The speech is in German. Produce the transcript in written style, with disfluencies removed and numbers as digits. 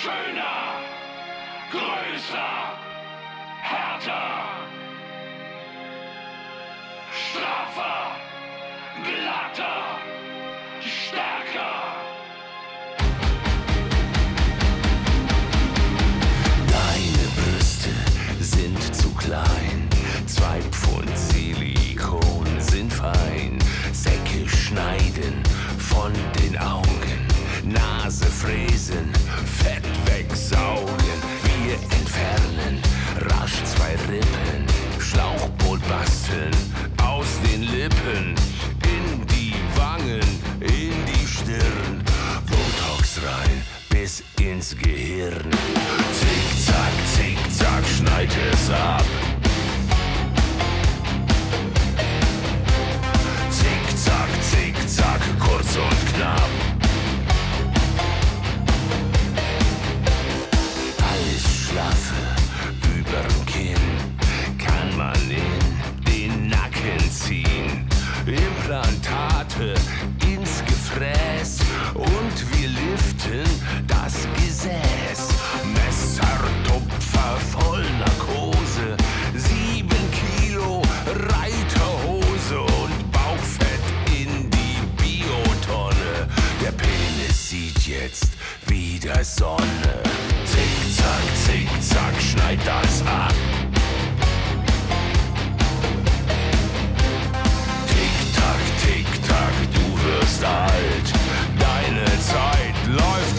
Schöner, größer, härter, straffer, glatter, stärker. Deine Brüste sind zu klein, 2 Pfund Silikon sind fein. Säcke schneiden von den Augen, Nase fräsen, Fett wegsaugen. Wir entfernen rasch 2 Rippen, Schlauchboot basteln aus den Lippen, in die Wangen, in die Stirn, Botox rein bis ins Gehirn. Zickzack, schneid es ab. Zickzack, kurz und knapp. Alles Schlaffe überm Kinn kann man in den Nacken ziehen. Implantate ins Gefräß und wir liften das Gesäß. Messertupfer voll Narkose, 7 Kilo Reiterhose und Bauchfett in die Biotonne. Der Penis sieht jetzt wieder Sonne. Zickzack, schneid das ab. Tick-Tack, du wirst alt. Deine Zeit läuft